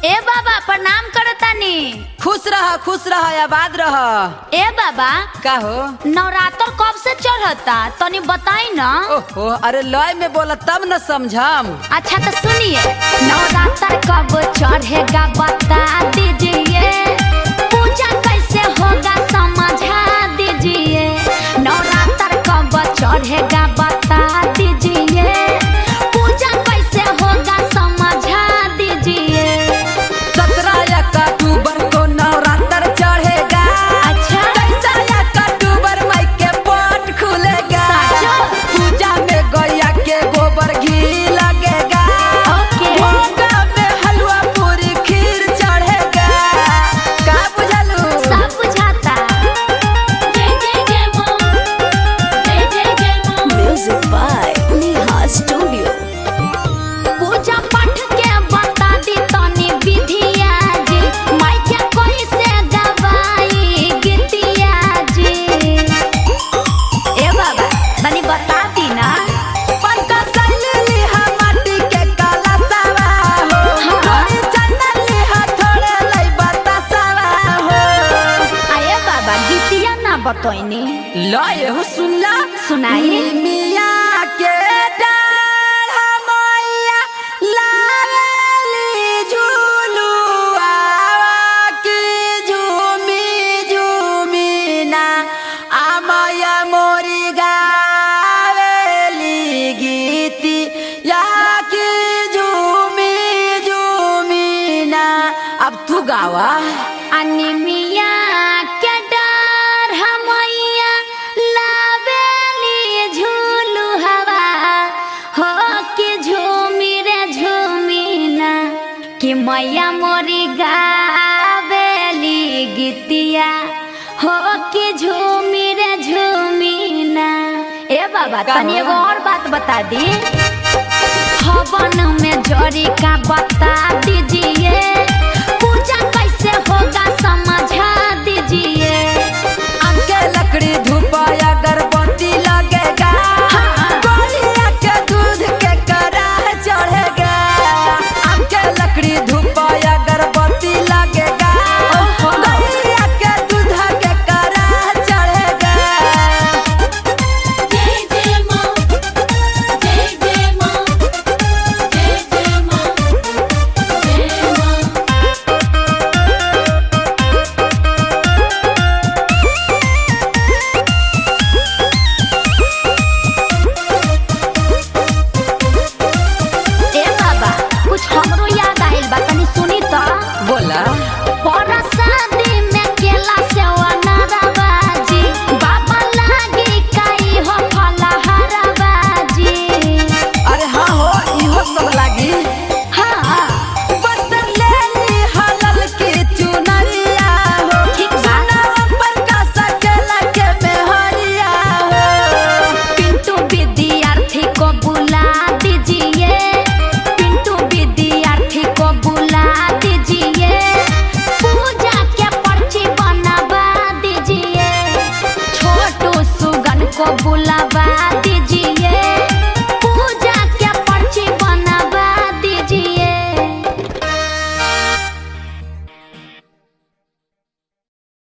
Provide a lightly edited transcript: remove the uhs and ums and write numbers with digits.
ए बाबा प्रणाम करतानी। खुश रह आबाद रह। ए बाबा का हो नवरात्र कब से चढ़ता तनी बताई ना। ओहो अरे लय में बोला तब न समझम। अच्छा तो सुनिए, नवरात्र कब चढ़ेगा बता दीजिए, पूजा कैसे होगा समझा दीजिए। नवरात्र कब चढ़ेगा बता दीजिए, पूजा कैसे होगा समझा दीजिए। 17 अक्टूबर को नवरात्र चढ़ेगा। अच्छा 23 अक्टूबर माई के पट खुलेगा। पूजा में गैया के गोबर घी लगेगा। ओके। भोगा में हलवा पूरी खीर चढ़ेगा। का बुझलू? सब बुझाता। Music by Neha Studio. पूजा पाठ के बता दी तनी विधिया जी, माई के कोई से गवाई गीतिया जी। ए बाबा तनी बता दी ना। पक्का सैली लिहा माटी के काला सावा हो। हाँ। थोड़ी चंदन लिहा थोड़े लई बतासावा हो। आए बाबा गीतिया ना बतोइनी। लय हो सुनला सुनाई। मिया के डाढ़ मैया लावेली झुलुआ की झूमी झूमी ना। आ मैया मोरी गावेली गीती या की झूमी झूमी ना। अब तू गावा। अनिमिया के डर हमैया लावेली झूलू हवा हो कि झूमी रे झूमी ना, कि मैया मोरी गावेली गीतिया हो कि झूमी रे झूमी ना। ए बाबा का तनी हो? एगो और बात बता दी। हवन में जरी का बता दीजिए, पूजा कैसे होगा समझा दीजिए। अंके लकड़ी धूप अगरबत्ती लगेगा। हाँ। गैया के दूध के कराह चढ़ेगा। अंके लकड़ी धूप अगरबत्ती लगेगा। ओहो। गैया के दूध के कराह चढ़ेगा। ए बाबा कुछ हमरो याद आइल बा, तनी सुनी तो। बोला परसादी में केला सेवा नाराबाजी, बाबा लागी काई हो फलहाराबाजी। अरे हाँ हो इहो सब लागी। हाँ बस्तर ले ली हलल की चुनरिया हो। ठीक बा। सुनावा पर का सकेला के मेहरिया हो। पिंटू विद्यार्थी को बुला दीजिए, पिंटू विद्यार्थी को बुला दीजिए, पूजा के पर्ची बनवा दीजिए। छोटू सुगन को बुला